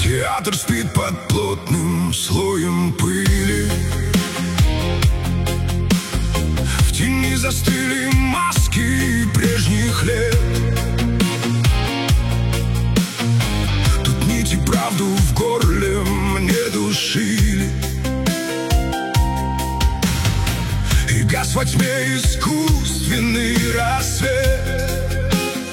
Театр спит под плотным слоем пыли. В тени застыли маски прежних лет. Тут нити правду в горле мне душили, и гас во тьме искусственный рассвет.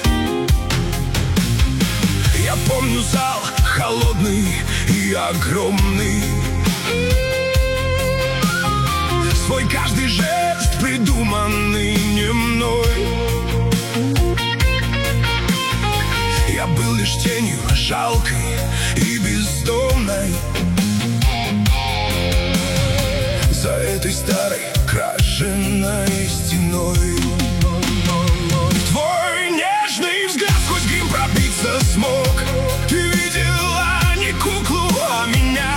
Я помню зал холодный и огромный, свой каждый жест придуманный не мной. Я был лишь тенью жалкой и бездомной за этой старой крашеной стеной. Твой нежный взгляд сквозь грим пробиться смог. Ты видела не куклу, а меня,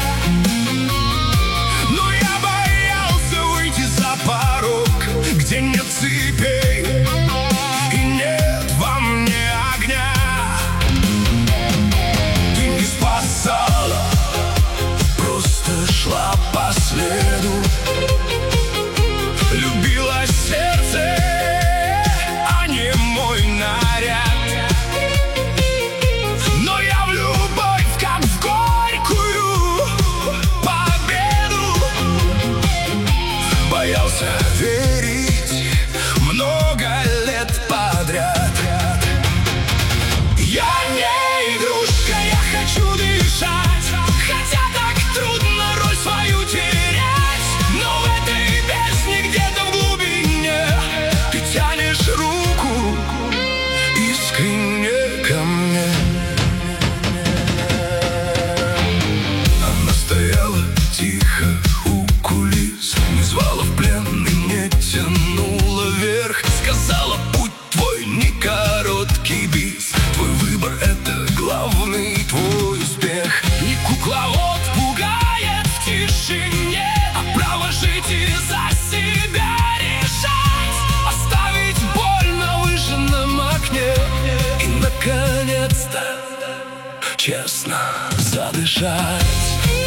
но я боялся выйти за порог, где нет цепей и нет во мне огня. Ты не спасала, просто шла по следу, любила сердце, а не мой наряд. Но я в любовь, как в горькую победу, боялся верить много лет подряд. Я не игрушка, я хочу дышать, хотя так трудно роль свою терять. Но в этой бездне где-то в глубине ты тянешь руку искренне ко мне. Она стояла тихо у кулис, не звала в плен и не тянула вверх. Сказала: путь твой не короткий бис, твой выбор — это главный твой успех. Не кукловод пугает в тишине, а право жить и за себя решать, оставить боль на выжженном окне и, наконец-то, честно задышать.